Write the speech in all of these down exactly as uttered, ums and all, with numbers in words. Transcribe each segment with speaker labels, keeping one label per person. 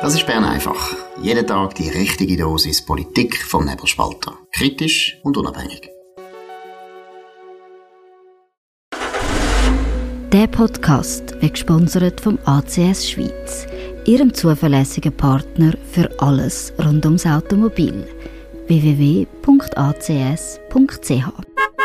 Speaker 1: Das ist Bern einfach. Jeden Tag die richtige Dosis Politik vom Nebelspalter. Kritisch und unabhängig.
Speaker 2: Der Podcast wird gesponsert vom A C S Schweiz, Ihrem zuverlässigen Partner für alles rund ums Automobil. w w w punkt a c s punkt c h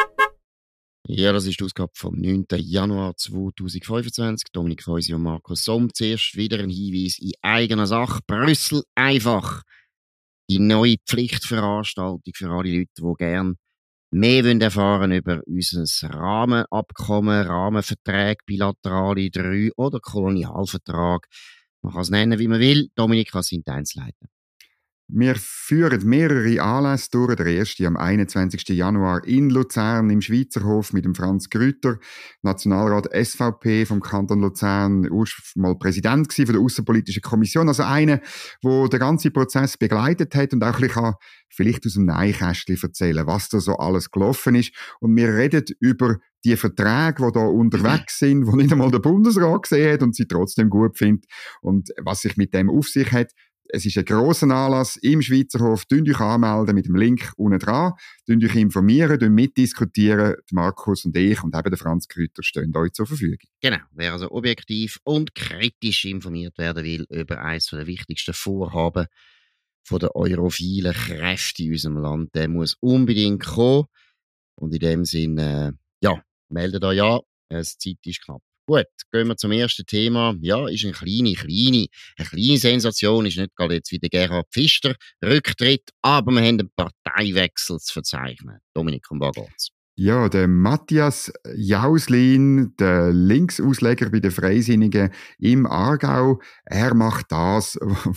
Speaker 3: Ja, das ist die Ausgabe vom neunten Januar zweitausendfünfundzwanzig. Dominik Feusi und Markus Somm. Zuerst wieder ein Hinweis in eigener Sache. Brüssel einfach. Die neue Pflichtveranstaltung für alle Leute, die gerne mehr erfahren über unser Rahmenabkommen, Rahmenverträge, bilaterale drei oder Kolonialvertrag. Man kann es nennen, wie man will. Dominik, was sind die Einzelheiten?
Speaker 4: Wir führen mehrere Anlässe durch. Der erste am einundzwanzigsten Januar in Luzern im Schweizerhof mit dem Franz Grüter, Nationalrat S V P vom Kanton Luzern, mal Präsident von der Aussenpolitischen Kommission. Also einer, der den ganzen Prozess begleitet hat und auch ein bisschen vielleicht aus dem Nähkästchen erzählen, was da so alles gelaufen ist. Und wir reden über die Verträge, die da unterwegs sind, die nicht einmal der Bundesrat gesehen hat und sie trotzdem gut findet. Und was sich mit dem auf sich hat. Es ist ein grosser Anlass im Schweizerhof. Könnt euch anmelden mit dem Link unten dran. Könnt euch informieren, mitdiskutieren. Markus und ich und eben der Franz Grüter stehen euch zur Verfügung.
Speaker 3: Genau. Wer also objektiv und kritisch informiert werden will über eines der wichtigsten Vorhaben von der europhilen Kräfte in unserem Land, der muss unbedingt kommen. Und in dem Sinne, äh, ja, meldet euch an. Die Zeit ist knapp. Gut, gehen wir zum ersten Thema. Ja, ist eine kleine, kleine, eine kleine Sensation, ist nicht gerade jetzt wie der Gerhard Pfister Rücktritt, aber wir haben einen Parteiwechsel zu verzeichnen. Dominik, um was geht's?
Speaker 4: Ja, der Matthias Jauslin, der Linksausleger bei den Freisinnigen im Aargau, er macht das,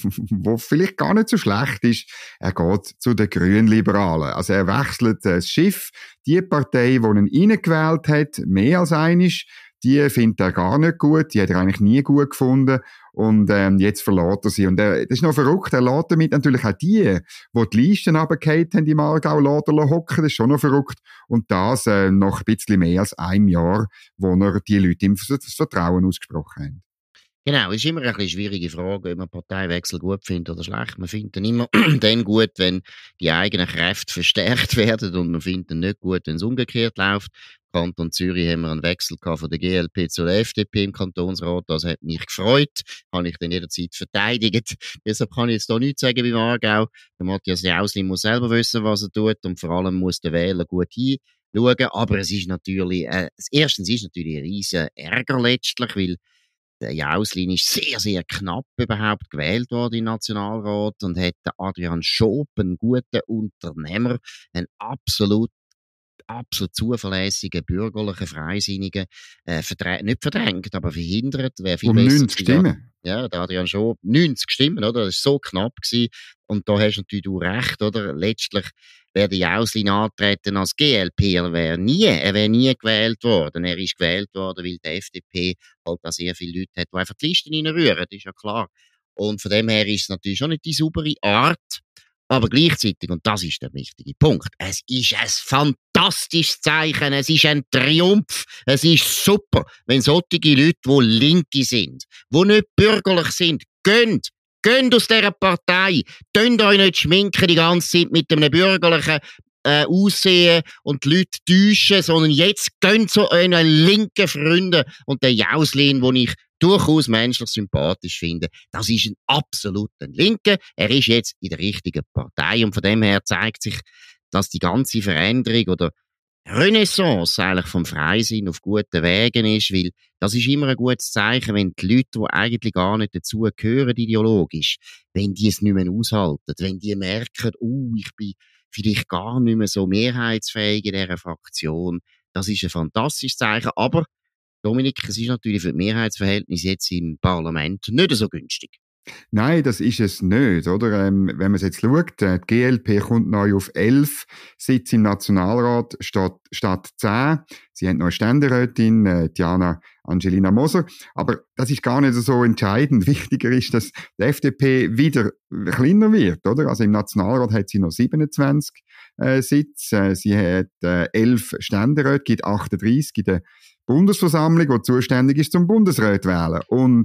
Speaker 4: was vielleicht gar nicht so schlecht ist. Er geht zu den Grünliberalen. Also er wechselt das Schiff. Die Partei, die ihn reingewählt hat, mehr als einig, die findet er gar nicht gut, die hat er eigentlich nie gut gefunden und ähm, jetzt verlässt er sie. Und er, das ist noch verrückt, er lässt damit natürlich auch die, die die Listen runtergefallen haben im Aargau, lässt er hocken, das ist schon noch verrückt. Und das äh, noch ein bisschen mehr als ein Jahr, wo er die Leute ihm das Vertrauen ausgesprochen haben.
Speaker 3: Genau, es ist immer eine schwierige Frage, ob man Parteiwechsel gut findet oder schlecht. Man findet ihn immer dann gut, wenn die eigenen Kräfte verstärkt werden und man findet ihn nicht gut, wenn es umgekehrt läuft. Im Kanton Zürich haben wir einen Wechsel von der G L P zur F D P im Kantonsrat. Das hat mich gefreut. Habe ich dann jederzeit verteidigt. Deshalb kann ich jetzt hier nichts sagen beim Aargau. Der Matthias Jauslin muss selber wissen, was er tut und vor allem muss der Wähler gut hinschauen. Aber es ist natürlich, äh, erstens ist natürlich ein riesen Ärger letztlich, weil der Jauslin ist sehr, sehr knapp überhaupt gewählt worden im Nationalrat und hat Adrian Schoop, einen guten Unternehmer, einen absolut absolut zuverlässigen, bürgerlichen, freisinnigen, äh, verdrä- nicht verdrängt, aber verhindert. Wäre viel
Speaker 4: um
Speaker 3: besser
Speaker 4: neunzig Stimmen.
Speaker 3: Ja, der Adrian Schoop, neunzig Stimmen, oder? Das war so knapp gewesen. Und da hast natürlich du recht, oder? Letztlich wäre der Jauslin antreten als G L P, er wäre nie, er wäre nie gewählt worden. Er ist gewählt worden, weil die F D P halt auch sehr viele Leute hat, die einfach die Listen reinrühren, das ist ja klar. Und von dem her ist es natürlich schon nicht die saubere Art, aber gleichzeitig, und das ist der wichtige Punkt, es ist ein fantastisches Zeichen, es ist ein Triumph, es ist super, wenn solche Leute, die Linke sind, die nicht bürgerlich sind, gehen, gehen aus dieser Partei, tönt euch nicht schminken die ganze Zeit mit einem bürgerlichen äh, Aussehen und die Leute täuschen, sondern jetzt gehen zu euren linken Freunden und der Jauslin, den ich durchaus menschlich sympathisch finde, das ist ein absoluter Linker. Er ist jetzt in der richtigen Partei und von dem her zeigt sich, dass die ganze Veränderung oder Renaissance eigentlich vom Freisinn auf guten Wegen ist, weil das ist immer ein gutes Zeichen, wenn die Leute, die eigentlich gar nicht dazu gehören ideologisch, wenn die es nicht mehr aushalten, wenn die merken, oh, ich bin vielleicht gar nicht mehr so mehrheitsfähig in dieser Fraktion, das ist ein fantastisches Zeichen, aber Dominik, es ist natürlich für die Mehrheitsverhältnisse jetzt im Parlament nicht so günstig.
Speaker 4: Nein, das ist es nicht, oder? Ähm, wenn man es jetzt schaut, äh, die G L P kommt neu auf elf Sitze im Nationalrat statt, statt zehn. Sie haben noch eine Ständerätin, äh, Diana Angelina Moser. Aber das ist gar nicht so entscheidend. Wichtiger ist, dass die F D P wieder kleiner wird, oder? Also im Nationalrat hat sie noch siebenundzwanzig äh, Sitze. Äh, sie hat äh, elf Ständeräte, gibt achtunddreissig in der Bundesversammlung, die zuständig ist zum Bundesrat wählen. Und die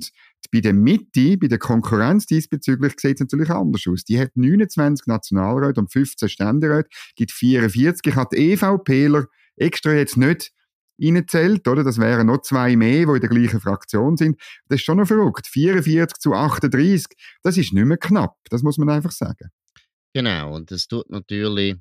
Speaker 4: Bei der Mitte, bei der Konkurrenz diesbezüglich sieht es natürlich anders aus. Die hat neunundzwanzig Nationalräte und fünfzehn Ständeräte, gibt vierundvierzig. Ich habe die EVPler extra jetzt nicht reingezählt, oder? Das wären noch zwei mehr, die in der gleichen Fraktion sind. Das ist schon noch verrückt. vierundvierzig zu achtunddreißig, das ist nicht mehr knapp. Das muss man einfach sagen.
Speaker 3: Genau, und das tut natürlich,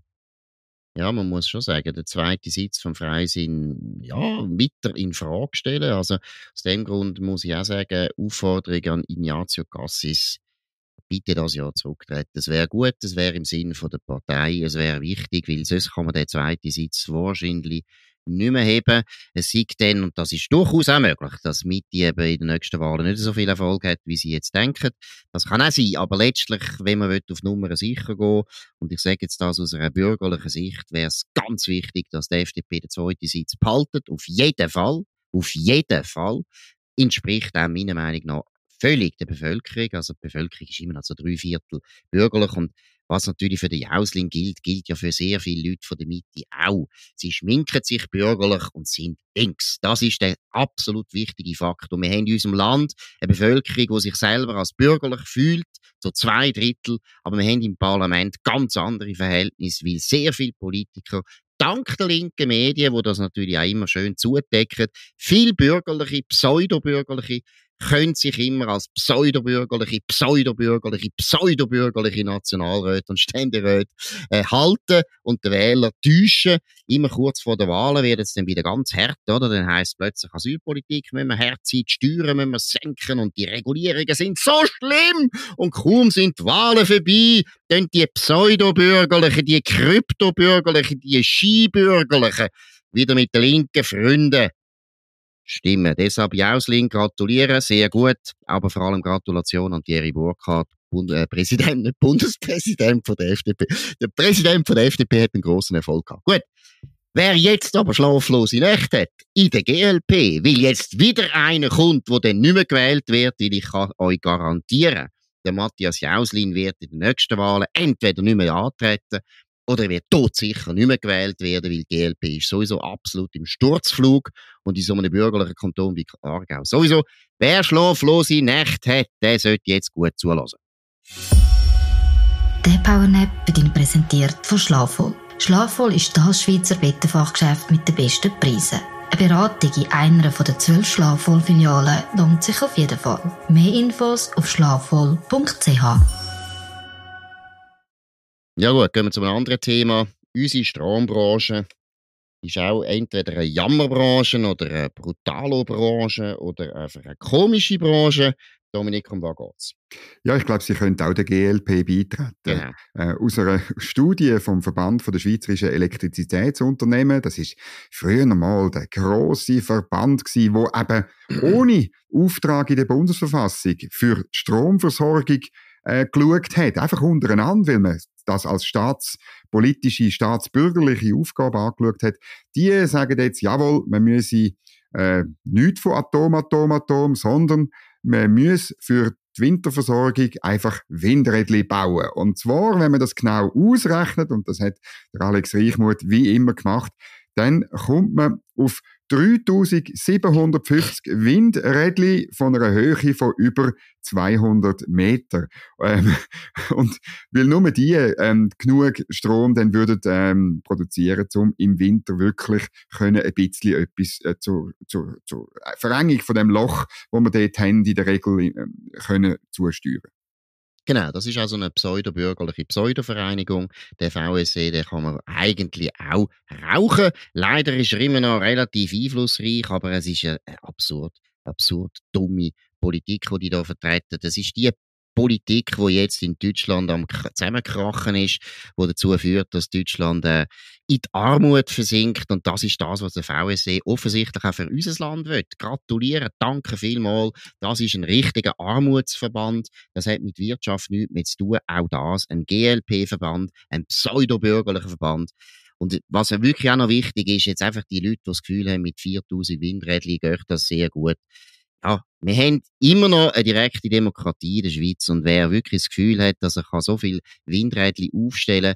Speaker 3: ja, man muss schon sagen, der zweite Sitz vom Freisinn, ja, weiter in Frage stellen. Also, aus dem Grund muss ich auch sagen, Aufforderung an Ignazio Cassis, bitte das Jahr zurücktreten. Das wäre gut, das wäre im Sinne von der Partei, es wäre wichtig, weil sonst kann man den zweiten Sitz wahrscheinlich nicht mehr heben. Es sieht dann, und das ist durchaus auch möglich, dass Mitte eben in den nächsten Wahlen nicht so viel Erfolg hat, wie sie jetzt denken. Das kann auch sein, aber letztlich, wenn man auf Nummer sicher gehen, und ich sage jetzt das aus einer bürgerlichen Sicht, wäre es ganz wichtig, dass die F D P den zweiten Sitz behaltet. Auf jeden Fall. Auf jeden Fall. Entspricht auch meiner Meinung nach völlig der Bevölkerung. Also die Bevölkerung ist immer noch so drei Viertel bürgerlich, und was natürlich für die Jausling gilt, gilt ja für sehr viele Leute von der Mitte auch. Sie schminken sich bürgerlich und sind links. Das ist der absolut wichtige Faktor. Wir haben in unserem Land eine Bevölkerung, die sich selber als bürgerlich fühlt, so zwei Drittel, aber wir haben im Parlament ganz andere Verhältnisse, weil sehr viele Politiker dank der linken Medien, die das natürlich auch immer schön zudecken, viel bürgerliche, pseudobürgerliche können sich immer als pseudobürgerliche, pseudobürgerliche, pseudobürgerliche Nationalräte und Ständeräte äh, halten und den Wähler täuschen. Immer kurz vor der Wahlen wird es dann wieder ganz hart, oder? Dann heisst plötzlich Asylpolitik, müssen wir hart sein, die Steuern müssen wir senken und die Regulierungen sind so schlimm und kaum sind die Wahlen vorbei, dann die pseudobürgerlichen, die kryptobürgerlichen, die skibürgerlichen wieder mit den linken Freunden stimmen. Deshalb Jausling, gratulieren, sehr gut, aber vor allem Gratulation an Thierry Burkhardt, Bund, äh, Präsident, nicht Bundespräsident von der F D P. Der Präsident von der F D P hat einen grossen Erfolg gehabt. Gut. Wer jetzt aber schlaflose Nächte hat, in der G L P, weil jetzt wieder einer kommt, der dann nicht mehr gewählt wird, weil ich kann euch garantieren, der Matthias Jauslin wird in den nächsten Wahlen entweder nicht mehr antreten, oder er wird todsicher nicht mehr gewählt werden, weil die G L P ist sowieso absolut im Sturzflug und in so einem bürgerlichen Kanton wie Aargau sowieso. Wer schlaflose Nächte hat, der sollte jetzt gut zulassen.
Speaker 2: Der Powernap wird Ihnen präsentiert von Schlafvoll. Schlafvoll ist das Schweizer Bettenfachgeschäft mit den besten Preisen. Eine Beratung in einer der zwölf Schlafvoll-Filialen lohnt sich auf jeden Fall. Mehr Infos auf schlafvoll punkt c h.
Speaker 3: Ja gut, gehen wir zu einem anderen Thema. Unsere Strombranche ist auch entweder eine Jammerbranche oder eine Brutalo-Branche oder einfach eine komische Branche. Dominik, um was geht's?
Speaker 4: Ja, ich glaube, Sie könnten auch der G L P beitreten.
Speaker 3: Genau.
Speaker 4: Äh, aus einer Studie vom Verband der Schweizerischen Elektrizitätsunternehmen, das ist früher mal der grosse Verband gewesen, wo eben ohne Auftrag in der Bundesverfassung für die Stromversorgung äh, geschaut hat. Einfach untereinander, weil man das als staatspolitische, staatsbürgerliche Aufgabe angeschaut hat. Die sagen jetzt, jawohl, man müsse äh, nicht von Atom, Atom, Atom, sondern man muss für die Winterversorgung einfach Windrädchen bauen. Und zwar, wenn man das genau ausrechnet, und das hat der Alex Reichmuth wie immer gemacht, dann kommt man auf dreitausendsiebenhundertfünfzig Windrädchen von einer Höhe von über zweihundert Meter. Ähm, und weil nur die ähm, genug Strom dann würden ähm, produzieren, um im Winter wirklich können ein bisschen etwas äh, zur, zur, zur Verengung von dem Loch, wo wir dort haben, in der Regel äh, können zusteuern.
Speaker 3: Genau, das ist also eine pseudobürgerliche Pseudovereinigung. Der V S E, den kann man eigentlich auch rauchen. Leider ist er immer noch relativ einflussreich, aber es ist eine absurd, absurd dumme Politik, die die da vertreten. Das ist die Politik, die jetzt in Deutschland am Zusammenkrachen ist, die dazu führt, dass Deutschland äh, in die Armut versinkt. Und das ist das, was der V S E offensichtlich auch für unser Land will. Gratulieren, danke vielmals. Das ist ein richtiger Armutsverband. Das hat mit Wirtschaft nichts mehr zu tun. Auch das, ein G L P-Verband, ein pseudobürgerlicher Verband. Und was wirklich auch noch wichtig ist, jetzt einfach die Leute, die das Gefühl haben, mit viertausend Windrädchen geht das sehr gut. Ja, wir haben immer noch eine direkte Demokratie in der Schweiz, und wer wirklich das Gefühl hat, dass er so viel Windrädchen aufstellen kann,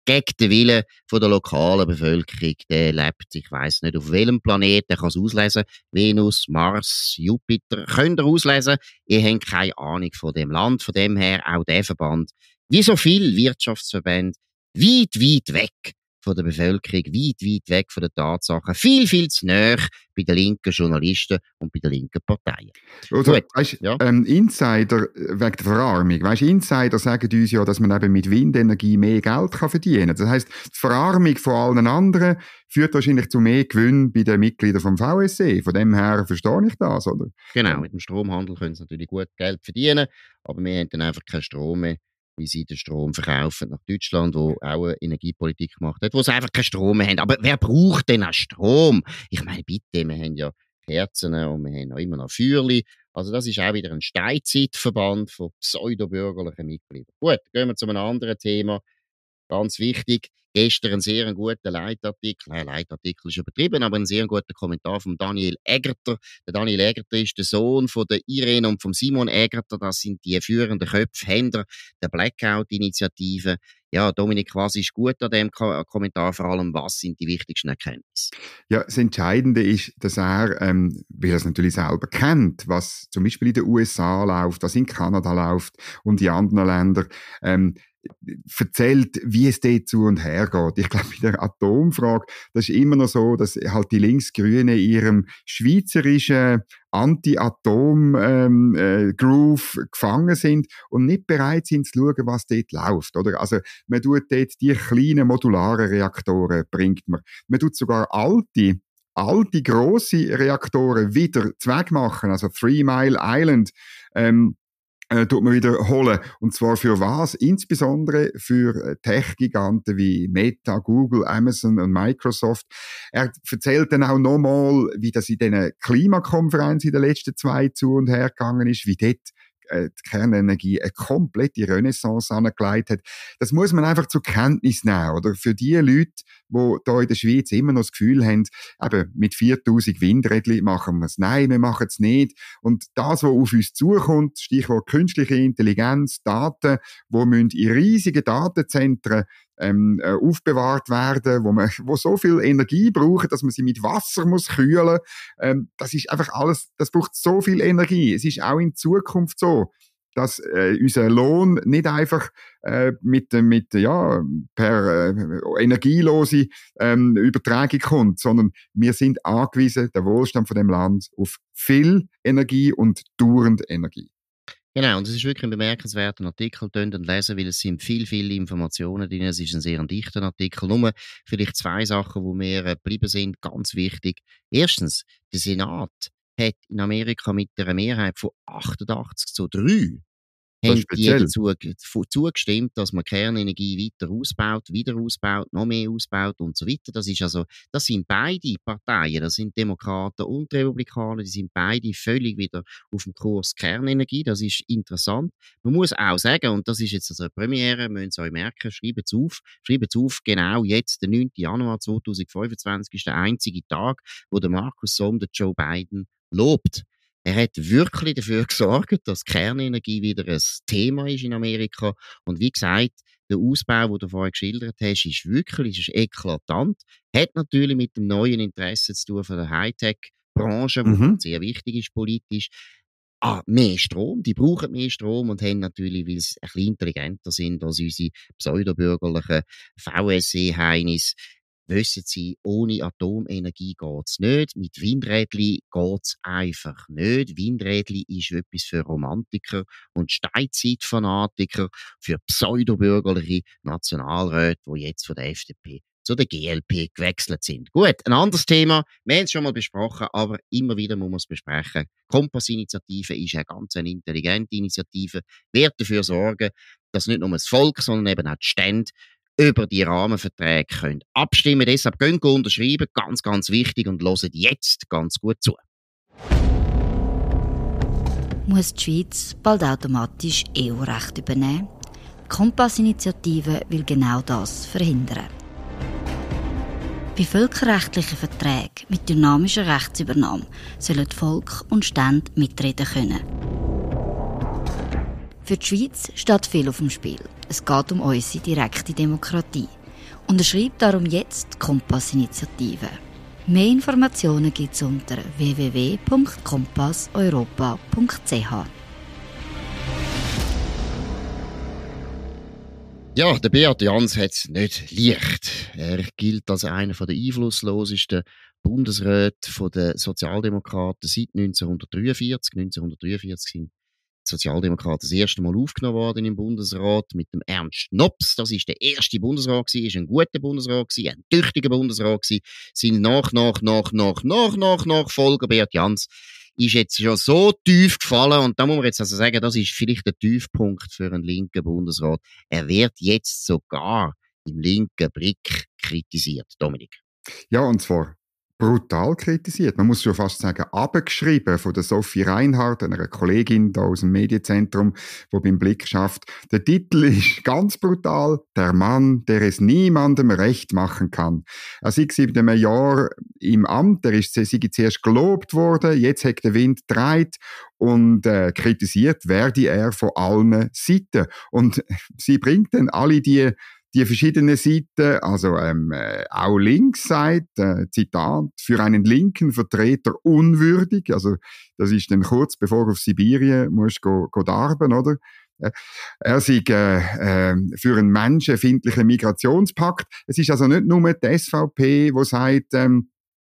Speaker 3: gegen den Willen von der lokalen Bevölkerung. Der lebt, ich weiss nicht auf welchem Planeten, der kann es auslesen. Venus, Mars, Jupiter, könnt ihr auslesen. Ihr habt keine Ahnung von dem Land, von dem her auch der Verband, wie so viele Wirtschaftsverbände, weit, weit weg von der Bevölkerung, weit, weit weg von den Tatsachen, viel, viel zu nahe bei den linken Journalisten und bei den linken Parteien.
Speaker 4: Oder, weißt, ja. ähm, Insider, wegen der Verarmung, weißt, Insider sagen uns ja, dass man eben mit Windenergie mehr Geld kann verdienen kann. Das heisst, die Verarmung von allen anderen führt wahrscheinlich zu mehr Gewinn bei den Mitgliedern vom V S E. Von dem her verstehe ich das, oder?
Speaker 3: Genau, mit dem Stromhandel können sie natürlich gut Geld verdienen, aber wir haben dann einfach keinen Strom mehr, wie sie den Strom verkaufen nach Deutschland, wo auch eine Energiepolitik gemacht hat, wo sie einfach keinen Strom mehr haben. Aber wer braucht denn auch Strom? Ich meine, bitte, wir haben ja Kerzen und wir haben auch immer noch Feuerli. Also das ist auch wieder ein Steinzeitverband von pseudobürgerlichen Mitgliedern. Gut, gehen wir zu einem anderen Thema. Ganz wichtig, gestern ein sehr guter Leitartikel, ein Leitartikel ist übertrieben, aber ein sehr guter Kommentar von Daniel Egerter. Der Daniel Egerter ist der Sohn von der Irene und von Simon Egerter, das sind die führenden Köpfe hinter der Blackout-Initiative. Ja, Dominik, was ist gut an dem Ko- Kommentar, vor allem, was sind die wichtigsten Erkenntnisse?
Speaker 4: Ja, das Entscheidende ist, dass er, ähm, weil er es natürlich selber kennt, was zum Beispiel in den U S A läuft, was in Kanada läuft und in anderen Ländern, ähm, erzählt, wie es dort zu und her geht. Ich glaube, bei der Atomfrage, das ist immer noch so, dass halt die Linksgrünen in ihrem schweizerischen Anti-Atom-Groove ähm, äh, gefangen sind und nicht bereit sind zu schauen, was dort läuft. Oder? Also, man tut dort die kleinen modularen Reaktoren, bringt man. Man tut sogar alte, alte grosse Reaktoren wieder zweckmachen, also Three Mile Island, ähm, Äh, tut man wieder holen. Und zwar für was? Insbesondere für Tech-Giganten wie Meta, Google, Amazon und Microsoft. Er erzählt dann auch nochmal, wie das in diesen Klimakonferenzen in den letzten zwei zu und her gegangen ist, wie dort die Kernenergie eine komplette Renaissance angelegt hat. Das muss man einfach zur Kenntnis nehmen, oder? Für die Leute, die hier in der Schweiz immer noch das Gefühl haben, eben mit viertausend Windrädchen machen wir es. Nein, wir machen es nicht. Und das, was auf uns zukommt, Stichwort künstliche Intelligenz, Daten, die müssen in riesigen Datenzentren ähm, äh, aufbewahrt werden, wo man, wo so viel Energie braucht, dass man sie mit Wasser muss kühlen. Ähm, das ist einfach alles, das braucht so viel Energie. Es ist auch in Zukunft so, dass äh, unser Lohn nicht einfach äh, mit, mit, ja, per äh, energielose ähm, Übertragung kommt, sondern wir sind angewiesen, der Wohlstand von dem Land, auf viel Energie und dauernd Energie.
Speaker 3: Genau, und es ist wirklich ein bemerkenswerter Artikel, tönt und lesen, weil es sind viel, viele Informationen drin. Es ist ein sehr dichter Artikel. Nur vielleicht zwei Sachen, die mir äh, geblieben sind, ganz wichtig. Erstens, der Senat hat in Amerika mit einer Mehrheit von achtundachtzig zu drei haben die dazu zugestimmt, dass man Kernenergie weiter ausbaut, wieder ausbaut, noch mehr ausbaut und so weiter. Das ist also, das sind beide Parteien, das sind Demokraten und Republikaner, die sind beide völlig wieder auf dem Kurs Kernenergie. Das ist interessant. Man muss auch sagen, und das ist jetzt also eine Premiere, müssen Sie euch merken, schreiben Sie auf, schreiben Sie auf, genau jetzt, der neunten Januar zweitausendfünfundzwanzig ist der einzige Tag, wo der Markus Somm den Joe Biden lobt. Er hat wirklich dafür gesorgt, dass Kernenergie wieder ein Thema ist in Amerika. Und wie gesagt, der Ausbau, den du vorhin geschildert hast, ist wirklich ist eklatant. Hat natürlich mit dem neuen Interesse zu tun von der Hightech-Branche, die mhm. sehr wichtig ist politisch. Ah, mehr Strom. Die brauchen mehr Strom und haben natürlich, weil sie ein bisschen intelligenter sind als unsere pseudobürgerlichen V S E-Heinis, wissen Sie, ohne Atomenergie geht's nicht. Mit Windrädli geht's einfach nicht. Windrädli ist etwas für Romantiker und Steinzeitfanatiker, für pseudobürgerliche Nationalräte, die jetzt von der F D P zu der G L P gewechselt sind. Gut, ein anderes Thema. Wir haben es schon mal besprochen, aber immer wieder muss man es besprechen. Kompass-Initiative ist eine ganz eine intelligente Initiative, wird dafür sorgen, dass nicht nur das Volk, sondern eben auch die Stände über die Rahmenverträge können abstimmen. Deshalb gehen Sie unterschreiben, ganz, ganz wichtig, und hören jetzt ganz gut zu.
Speaker 2: Muss die Schweiz bald automatisch E U-Recht übernehmen? Die Kompass-Initiative will genau das verhindern. Bei völkerrechtlichen Verträgen mit dynamischer Rechtsübernahme sollen Volk und Stände mitreden können. Für die Schweiz steht viel auf dem Spiel. Es geht um unsere direkte Demokratie. Unterschreibt darum jetzt die Kompass-Initiative. Mehr Informationen gibt es unter w w w punkt kompass europa punkt c h.
Speaker 3: Ja, der Beat Jans hat es nicht leicht. Er gilt als einer der einflusslosesten Bundesräte der Sozialdemokraten seit neunzehnhundertdreiundvierzig. neunzehnhundertdreiundvierzig sind die Sozialdemokraten das erste Mal aufgenommen worden im Bundesrat mit dem Ernst Nops. Das ist der erste Bundesrat gewesen, ist ein guter Bundesrat gewesen, ein tüchtiger Bundesrat gewesen. Sind nach, nach, nach, nach, nach, nach, Nachfolger Beat Jans ist jetzt schon so tief gefallen, und da muss man jetzt also sagen, das ist vielleicht der Tiefpunkt für einen linken Bundesrat. Er wird jetzt sogar im linken Blick kritisiert. Dominik.
Speaker 4: Ja, und zwar brutal kritisiert. Man muss schon fast sagen, abgeschrieben von der Sophie Reinhardt, einer Kollegin da aus dem Medienzentrum, die beim Blick schafft. Der Titel ist ganz brutal: Der Mann, der es niemandem recht machen kann. Er sei seit einem Jahr im Amt, er ist, sei zuerst gelobt worden, jetzt hat der Wind gedreht und äh, kritisiert werde er von allen Seiten. Und sie bringt dann alle die Die verschiedenen Seiten, also ähm, äh, auch links sagt, äh, Zitat, für einen linken Vertreter unwürdig, also das ist dann kurz bevor du auf Sibirien musst go, go darben, oder? Äh, er sei äh, äh, für einen menschenfeindlichen Migrationspakt. Es ist also nicht nur die S V P, die sagt, ähm,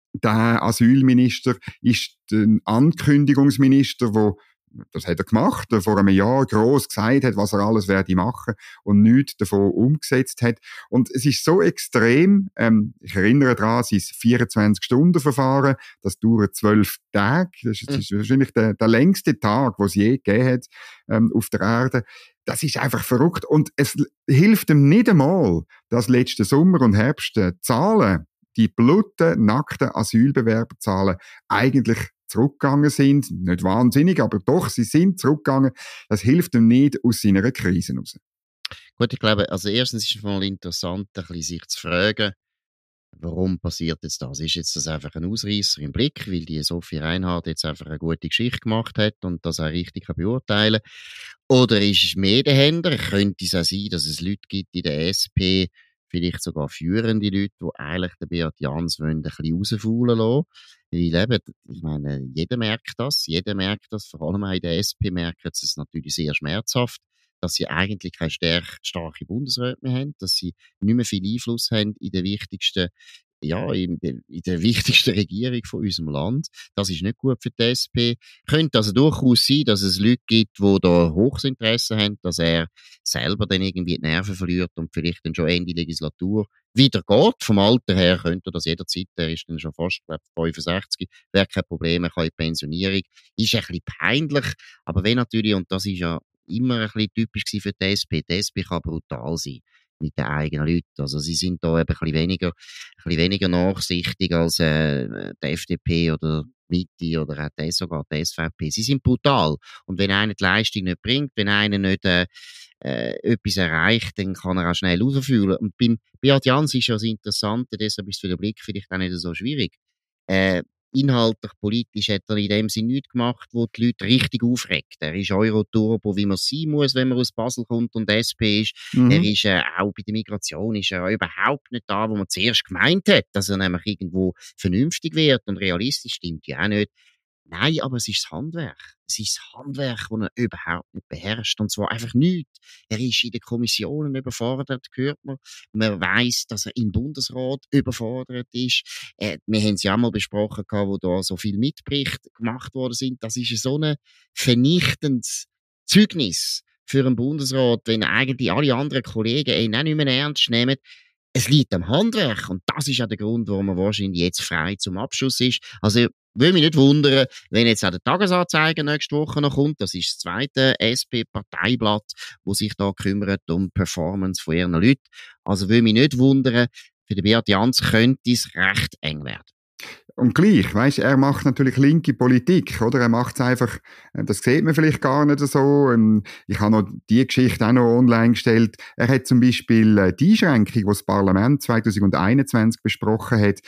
Speaker 4: der Asylminister ist ein Ankündigungsminister, wo das hat er gemacht, der vor einem Jahr gross gesagt hat, was er alles werde machen und nichts davon umgesetzt hat. Und es ist so extrem, ähm, ich erinnere daran, es ist vierundzwanzig-Stunden-Verfahren, das dauert zwölf Tage, das ist, das ist wahrscheinlich der, der längste Tag, den es je gegeben hat ähm, auf der Erde. Das ist einfach verrückt, und es hilft ihm nicht einmal, dass letzten Sommer und Herbst äh, Zahlen, die bluten, nackten Asylbewerberzahlen eigentlich zurückgegangen sind. Nicht wahnsinnig, aber doch, sie sind zurückgegangen. Das hilft ihm nicht aus seiner Krise raus.
Speaker 3: Gut, ich glaube, also erstens ist es mal interessant, ein bisschen sich zu fragen, warum passiert jetzt das? Ist jetzt das einfach ein Ausreißer im Blick, weil die Sophie Reinhardt jetzt einfach eine gute Geschichte gemacht hat und das auch richtig beurteilen kann? Oder ist es mehr der Händler? Könnte es auch sein, dass es Leute gibt in der S P, vielleicht sogar führende Leute, die eigentlich den Beat Jans wollen, ein bisschen rausfaulen lassen. Weil eben, ich meine, jeder merkt das, jeder merkt das, vor allem auch in der S P merken sie es natürlich sehr schmerzhaft, dass sie eigentlich keine starke Bundesräte mehr haben, dass sie nicht mehr viel Einfluss haben in der wichtigsten, ja, in der, in der wichtigsten Regierung von unserem Land. Das ist nicht gut für die S P. Könnte also durchaus sein, dass es Leute gibt, die da hohes Interesse haben, dass er selber dann irgendwie die Nerven verliert und vielleicht dann schon Ende Legislatur wieder geht. Vom Alter her könnte er das jederzeit. Er ist dann schon fast, glaube ich, fünfundsechzig. Wäre kein Problem, er kann in die Pensionierung. Ist ein bisschen peinlich, aber wenn natürlich, und das ist ja immer ein bisschen typisch für die S P, die S P kann brutal sein mit den eigenen Leuten. Also sie sind da eben ein bisschen weniger, ein bisschen weniger nachsichtig als äh, die F D P oder die Mitte oder auch die, sogar die S V P. Sie sind brutal. Und wenn einer die Leistung nicht bringt, wenn einer nicht äh, äh, etwas erreicht, dann kann er auch schnell rausfühlen. Und beim Beat Jans ist ja das Interessante, deshalb ist es für den Blick vielleicht auch nicht so schwierig. Äh, Inhaltlich, politisch hat er in dem Sinne nichts gemacht, wo die Leute richtig aufregt. Er ist Euro-Turbo, wie man es sein muss, wenn man aus Basel kommt und S P ist. Mhm. Er ist äh, auch bei der Migration ist er überhaupt nicht da, wo man zuerst gemeint hat, dass er nämlich irgendwo vernünftig wird und realistisch, stimmt ja auch nicht. Nein, aber es ist das Handwerk. Es ist das Handwerk, das er überhaupt nicht beherrscht. Und zwar einfach nichts. Er ist in den Kommissionen überfordert, hört man. Man weiss, dass er im Bundesrat überfordert ist. Äh, wir haben es ja auch mal besprochen, wo da so viel Mitberichte gemacht worden sind. Das ist so ein vernichtendes Zeugnis für einen Bundesrat, wenn eigentlich alle anderen Kollegen ihn auch nicht mehr ernst nehmen. Es liegt am Handwerk. Und das ist auch der Grund, warum er wahrscheinlich jetzt frei zum Abschluss ist. Also, würde mich nicht wundern, wenn jetzt auch der Tagesanzeiger nächste Woche noch kommt. Das ist das zweite S P-Parteiblatt, das sich da kümmert um die Performance von ihren Leuten. Also würde mich nicht wundern, für den Beat Jans könnte es recht eng werden.
Speaker 4: Und gleich, weisst, er macht natürlich linke Politik, oder? Er macht es einfach, das sieht man vielleicht gar nicht so. Ich habe noch die Geschichte auch noch online gestellt. Er hat zum Beispiel die Einschränkung, die das Parlament zwanzig einundzwanzig besprochen hat,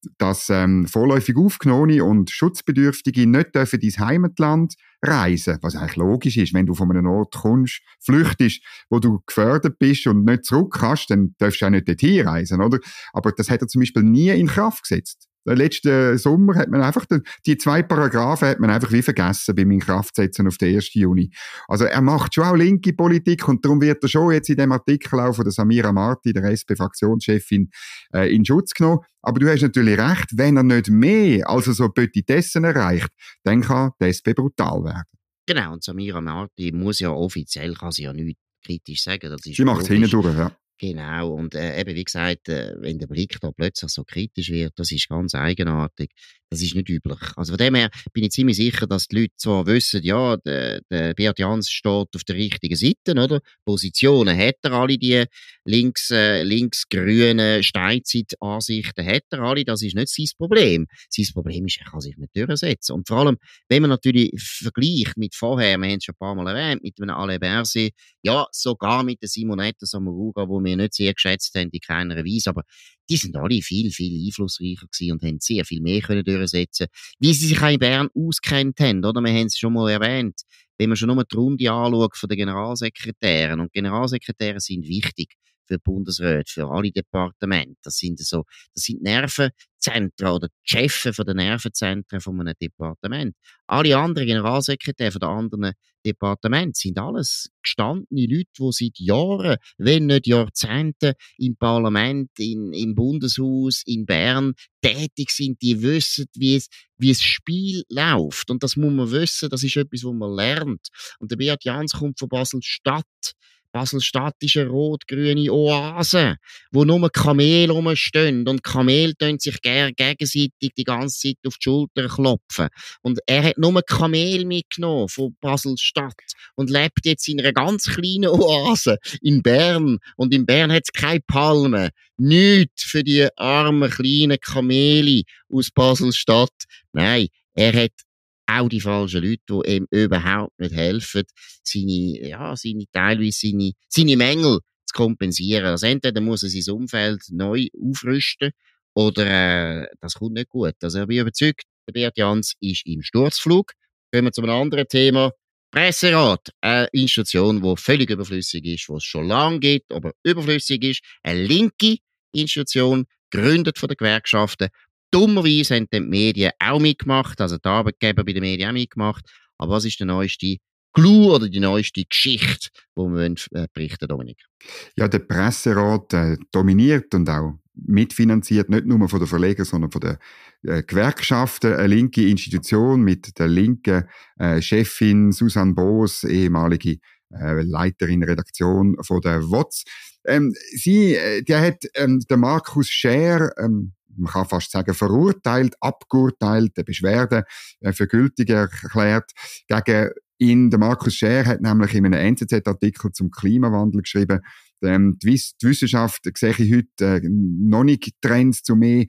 Speaker 4: dass ähm, vorläufig Aufgenommene und Schutzbedürftige nicht dürfen ins Heimatland reisen, was eigentlich logisch ist. Wenn du von einem Ort kommst, flüchtest, wo du gefördert bist und nicht zurück kannst, dann darfst du auch nicht dorthin reisen, oder? Aber das hat er zum Beispiel nie in Kraft gesetzt. Letzten Sommer hat man einfach, die zwei Paragraphen hat man einfach wie vergessen beim Inkraftsetzen auf den ersten Juni. Also er macht schon auch linke Politik und darum wird er schon jetzt in dem Artikel auch von der Samira Marti, der S P-Fraktionschefin, äh, in Schutz genommen. Aber du hast natürlich recht, wenn er nicht mehr als so Petitessen erreicht, dann kann die S P brutal werden.
Speaker 3: Genau, und Samira Marti muss ja offiziell, kann sie ja nichts kritisch sagen. Das ist
Speaker 4: sie macht es hindurch, ja.
Speaker 3: Genau, und äh, eben wie gesagt, äh, wenn der Blick da plötzlich so kritisch wird, das ist ganz eigenartig. Das ist nicht üblich. Also von dem her bin ich ziemlich sicher, dass die Leute zwar wissen, ja, der, der Beat Jans steht auf der richtigen Seite, oder? Positionen hat er alle, die links, äh, links-grünen Steinzeit-Ansichten hat er alle, das ist nicht sein Problem. Sein Problem ist, er kann sich nicht durchsetzen. Und vor allem, wenn man natürlich vergleicht mit vorher, wir haben es schon ein paar Mal erwähnt, mit einem Alain Berset, ja, sogar mit der Simonetta Sommaruga, wo wir nicht sehr geschätzt haben, in keiner Weise, aber die sind alle viel, viel einflussreicher gewesen und haben sehr viel mehr können durchsetzen, wie sie sich auch in Bern auskennt haben, oder? Wir haben es schon mal erwähnt. Wenn man schon nur die Runde anschaut von den Generalsekretären, und Generalsekretäre sind wichtig für die Bundesräte, für alle Departemente. Das sind so, das sind Nervenzentren oder die Chefs von den Nervenzentren von einem Departement. Alle anderen Generalsekretäre von den anderen Departementen sind alles gestandene Leute, die seit Jahren, wenn nicht Jahrzehnten im Parlament, in, im Bundeshaus, in Bern tätig sind. Die wissen, wie es, wie das Spiel läuft. Und das muss man wissen, das ist etwas, was man lernt. Und der Beat Jans kommt von Basel-Stadt. Basel-Stadt ist eine rot-grüne Oase, wo nur Kamele rumstehen. Und Kamele tun sich gerne gegenseitig die ganze Zeit auf die Schulter klopfen. Und er hat nur Kamele mitgenommen von Basel-Stadt und lebt jetzt in einer ganz kleinen Oase in Bern. Und in Bern hat es keine Palmen. Nichts für die armen, kleinen Kamele aus Basel-Stadt. Nein, er hat auch die falschen Leute, die ihm überhaupt nicht helfen, seine, ja, seine, teilweise seine, seine Mängel zu kompensieren. Also entweder muss er sein Umfeld neu aufrüsten oder äh, das kommt nicht gut. Also ich bin überzeugt, der Beat Jans ist im Sturzflug. Kommen wir zu einem anderen Thema. Presserat, eine Institution, die völlig überflüssig ist, die es schon lange gibt, aber überflüssig ist. Eine linke Institution, gegründet von den Gewerkschaften. Dummerweise haben die Medien auch mitgemacht, also die Arbeitgeber bei den Medien auch mitgemacht. Aber was ist der neueste Clou oder die neueste Geschichte, die wir äh, berichten, Dominik?
Speaker 4: Ja, der Presserat äh, dominiert und auch mitfinanziert, nicht nur von den Verlegern, sondern von den äh, Gewerkschaften, eine linke Institution mit der linken äh, Chefin Susanne Boos, ehemalige äh, Leiterin Redaktion von der W O Z. Ähm, sie, äh, die hat ähm, der Markus Scher, ähm, man kann fast sagen, verurteilt, abgeurteilt, eine Beschwerde äh, für gültig erklärt gegen ihn. Der Markus Scher hat nämlich in einem N Z Z-Artikel zum Klimawandel geschrieben, ähm, die, Wiss- die Wissenschaft sehe ich heute äh, noch nicht Trends zu mehr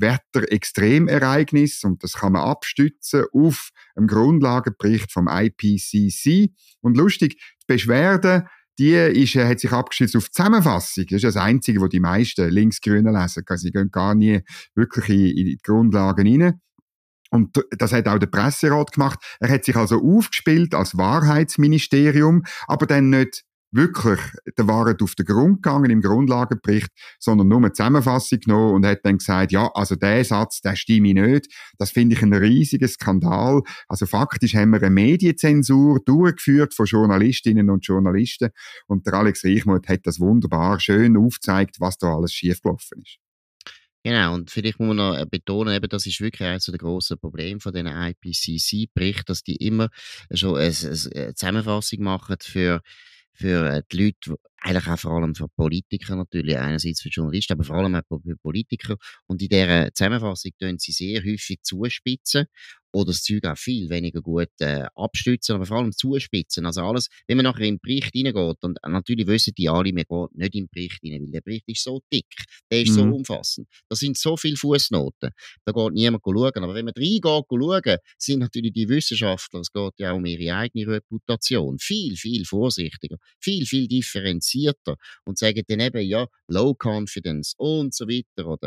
Speaker 4: Wetterextremereignissen und das kann man abstützen auf einem Grundlagenbericht vom I P C C. Und lustig, die Beschwerde, die ist, hat sich abgestützt auf die Zusammenfassung. Das ist das Einzige, was die meisten Linksgrünen lesen. Sie gehen gar nie wirklich in, in die Grundlagen rein. Und das hat auch der Presserat gemacht. Er hat sich also aufgespielt als Wahrheitsministerium, aber dann nicht wirklich der Wahrheit auf den Grund gegangen im Grundlagenbericht, sondern nur eine Zusammenfassung genommen und hat dann gesagt, ja, also der Satz, der stimme nicht. Das finde ich einen riesigen Skandal. Also faktisch haben wir eine Medienzensur durchgeführt von Journalistinnen und Journalisten und der Alex Reichmuth hat das wunderbar schön aufgezeigt, was da alles schiefgelaufen ist.
Speaker 3: Genau, und vielleicht muss man noch betonen, eben, das ist wirklich eines der grossen Probleme von diesen I P C C-Berichten, dass die immer schon eine, eine Zusammenfassung machen für für die Leute, eigentlich auch vor allem für Politiker natürlich, einerseits für Journalisten, aber vor allem auch für Politiker. Und in dieser Zusammenfassung tun sie sehr häufig zuspitzen oder das Zeug auch viel weniger gut äh, abstützen, aber vor allem zuspitzen. Also alles, wenn man nachher in den Bericht reingeht, und natürlich wissen die alle, man geht nicht in den Bericht rein, weil der Bericht ist so dick, der ist mhm. so umfassend. Da sind so viele Fußnoten, da geht niemand schauen. Aber wenn man reingeht schauen, sind natürlich die Wissenschaftler, es geht ja um ihre eigene Reputation, viel, viel vorsichtiger, viel, viel differenzierter und sagen dann eben, ja, Low Confidence und so weiter oder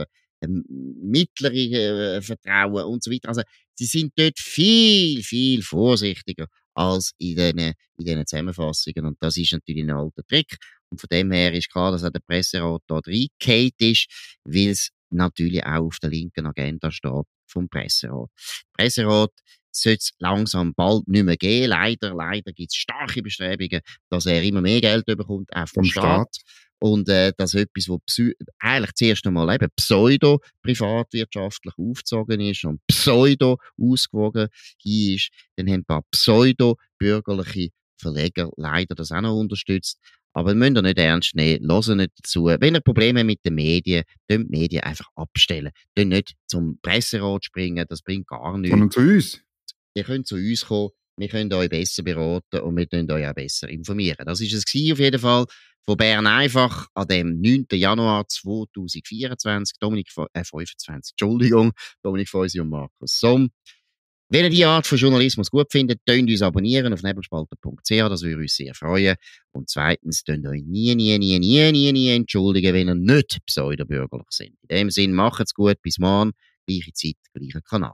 Speaker 3: ähm, mittlere äh, Vertrauen und so weiter. Also, sie sind dort viel, viel vorsichtiger als in diesen, in diesen Zusammenfassungen. Und das ist natürlich ein alter Trick. Und von dem her ist klar, dass auch der Presserat da reingefallen ist, weil es natürlich auch auf der linken Agenda steht vom Presserat. Der Presserat sollte es langsam bald nicht mehr geben. Leider, leider gibt es starke Bestrebungen, dass er immer mehr Geld bekommt, auch vom, vom Staat. Staat. Und äh, dass etwas, was eigentlich zuerst einmal eben pseudo-privatwirtschaftlich aufgezogen ist und pseudo-ausgewogen hier ist, dann haben ein paar pseudo-bürgerliche Verleger leider das auch noch unterstützt. Aber wir müssen das nicht ernst nehmen, hören nicht dazu. Wenn ihr Probleme habt mit den Medien, könnt die Medien einfach abstellen. Könnt nicht zum Presserat springen, das bringt gar nichts.
Speaker 4: Sondern zu uns.
Speaker 3: Ihr könnt zu uns kommen, wir können euch besser beraten und wir können euch auch besser informieren. Das war es auf jeden Fall von Bern einfach an dem neunten Januar zweitausendvierundzwanzig. Dominik, äh, fünfundzwanzig, Entschuldigung, Dominik Feusi und Markus Somm. Wenn ihr diese Art von Journalismus gut findet, könnt uns abonnieren auf nebelspalter punkt c h, das würde uns sehr freuen. Und zweitens, könnt euch nie, nie, nie, nie, nie, nie entschuldigen, wenn ihr nicht pseudobürgerlich seid. In dem Sinn, macht's gut, bis morgen, gleiche Zeit, gleicher Kanal.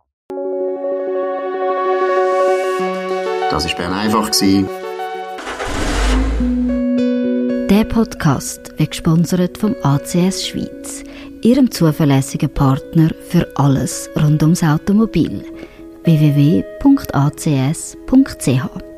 Speaker 1: Das war Bern einfach.
Speaker 2: Der Podcast wird gesponsert vom A C S Schweiz, ihrem zuverlässigen Partner für alles rund ums Automobil. w w w punkt a c s punkt c h